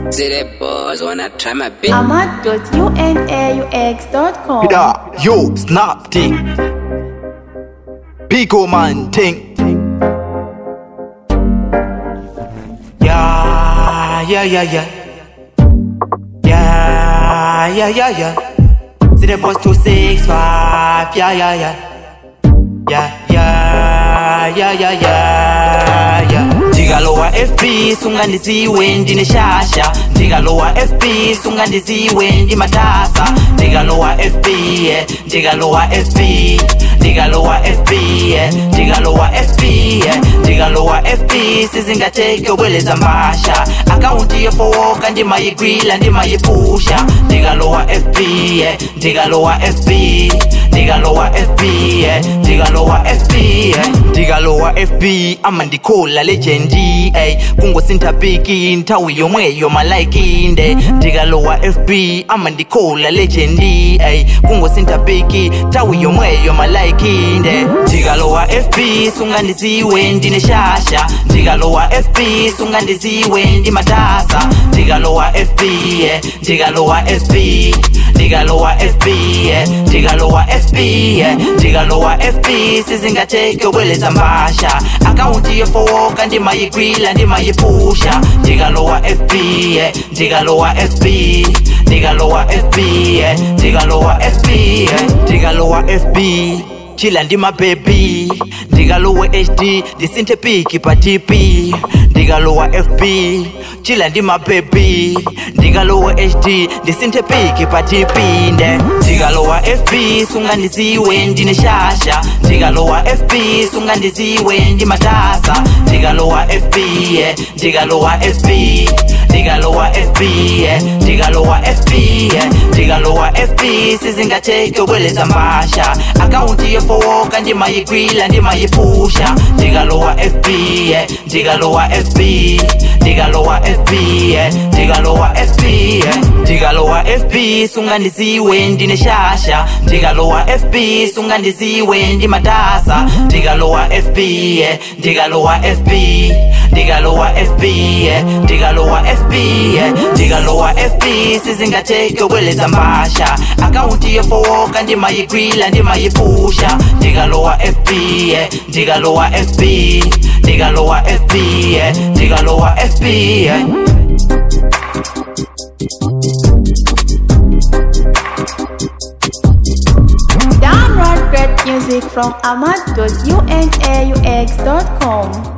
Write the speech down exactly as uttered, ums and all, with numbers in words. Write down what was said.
See that boys wanna try my bit. Ahmad dot unaux dot com. Da, yo, snap ting. Pico man ting. Yeah, yeah, yeah, yeah. Yeah, yeah, yeah, yeah. See the boss two six five. Yeah, yeah, yeah. Yeah, yeah, yeah, yeah, yeah, yeah. Digalowa F B, sungandiziwe ndine shasha. Digalowa F B, sungandiziwe ndi matasa. Digalowa F B, yeah. Digalowa F B, Digalowa F B, yeah. Digalowa F B, yeah. Digalowa F B, sizingateke weleza mbasha. Akaunti yofowoka ndima yigrila ndima yipusha. Digalowa F B, yeah. Digalowa F B, Digalowa F B, yeah. Digalowa F B, yeah. Digalowa F B, amandikola legendi, ay. Kungo sintapiki, ntawi yomwe yomalaikinde. Digalowa F B, amandikola legendi, ay. Kungo sintapiki, ntawi yomwe yomalaikinde. Digalowa F B, sungandiziwe ndine shasha. Digalowa F B, sungandiziwe ndi matasa. Digalowa F B, yeah. Digalowa F B, Digalowa F B, yeah. Digalowa F B, yeah. Digalowa F B, sizingateke weleza mbasha. Akaunti yofowoka ndima yigrila ndima yipusha. Digalowa F B, yeah. Digalowa F B, Digalowa F B, yeah. Digalowa F B, yeah. Digalowa F B, chila ndima baby. Digalowa H D, disinte piki patipi. Digalowa F B, chila ndima baby. Digalowa H D, disinte piki patipinde. Digalowa F B, sungandiziwe ndine shasha. Digalowa F B, sungandiziwe ndi matasa. Digalowa F B, yeah. Digalowa F B, Digalowa F B, yeah. Digalowa F B, yeah. Digalowa F B, sizingateke weleza mbasha. Akaunti yofowoka ndima yigrila ndima yipusha. Digalowa F B, yeah. Digalowa F B, Digalowa F B, yeah. Digalowa F B, yeah. Digalowa F B, sungandiziwe ndine shasha. Digalowa F B, sungandiziwe ndi matasa. Digalowa F B, yeah. Digalowa F B, Digalowa F B, yeah. Digalowa F B, yeah. Digalowa F B, sizingateke weleza mbasha. Akaunti yofowoka ndima yigrila ndima yipusha. Digalowa F B, yeah. Digalowa F B, Digalowa F B, yeah. Digalowa F B, yeah. Download great music from Ahmad dot unaux dot com.